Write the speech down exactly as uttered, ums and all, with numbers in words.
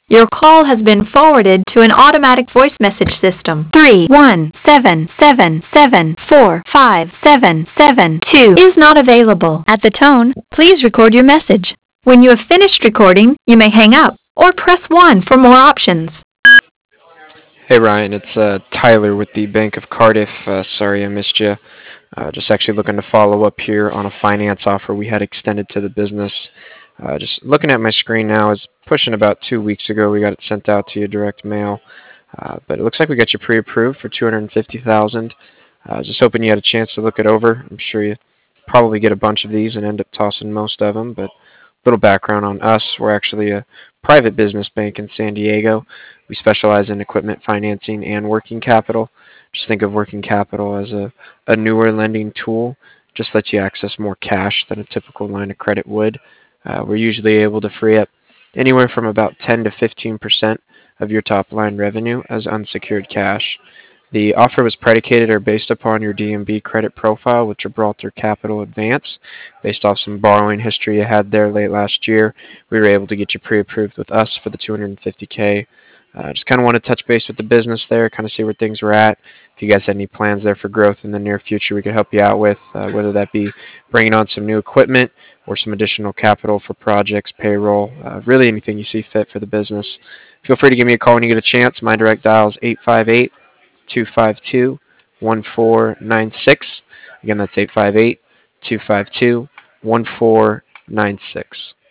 Your call has been forwarded to an automatic voice message system. three one seven seven seven four five seven seven two is not available. At the tone, please record your message. When you have finished recording, you may hang up or press one for more options. Hey Ryan, it's uh, Tyler with the Bank of Cardiff. Uh, sorry I missed you. Uh, just actually looking to follow up here on a finance offer we had extended to the business. Uh, just looking at my screen now, it's pushing about two weeks ago. We got it sent out to you direct mail, uh, but it looks like we got you pre-approved for two hundred fifty thousand dollars. Uh, just hoping you had a chance to look it over. I'm sure you probably get a bunch of these and end up tossing most of them, but little background on us. We're actually a private business bank in San Diego. We specialize in equipment financing and working capital. Just think of working capital as a, a newer lending tool. Just lets you access more cash than a typical line of credit would. Uh, we're usually able to free up anywhere from about ten to fifteen percent of your top line revenue as unsecured cash. The offer was predicated or based upon your D M B credit profile with Gibraltar Capital Advance. Based off some borrowing history you had there late last year, we were able to get you pre-approved with us for the two hundred fifty K. Uh, just kind of want to touch base with the business there, kind of see where things were at. If you guys had any plans there for growth in the near future, we could help you out with, uh, whether that be bringing on some new equipment or some additional capital for projects, payroll, uh, really anything you see fit for the business. Feel free to give me a call when you get a chance. My direct dial is eight five eight, two five two, one four nine six. Again, that's eight five eight, two five two, one four nine six.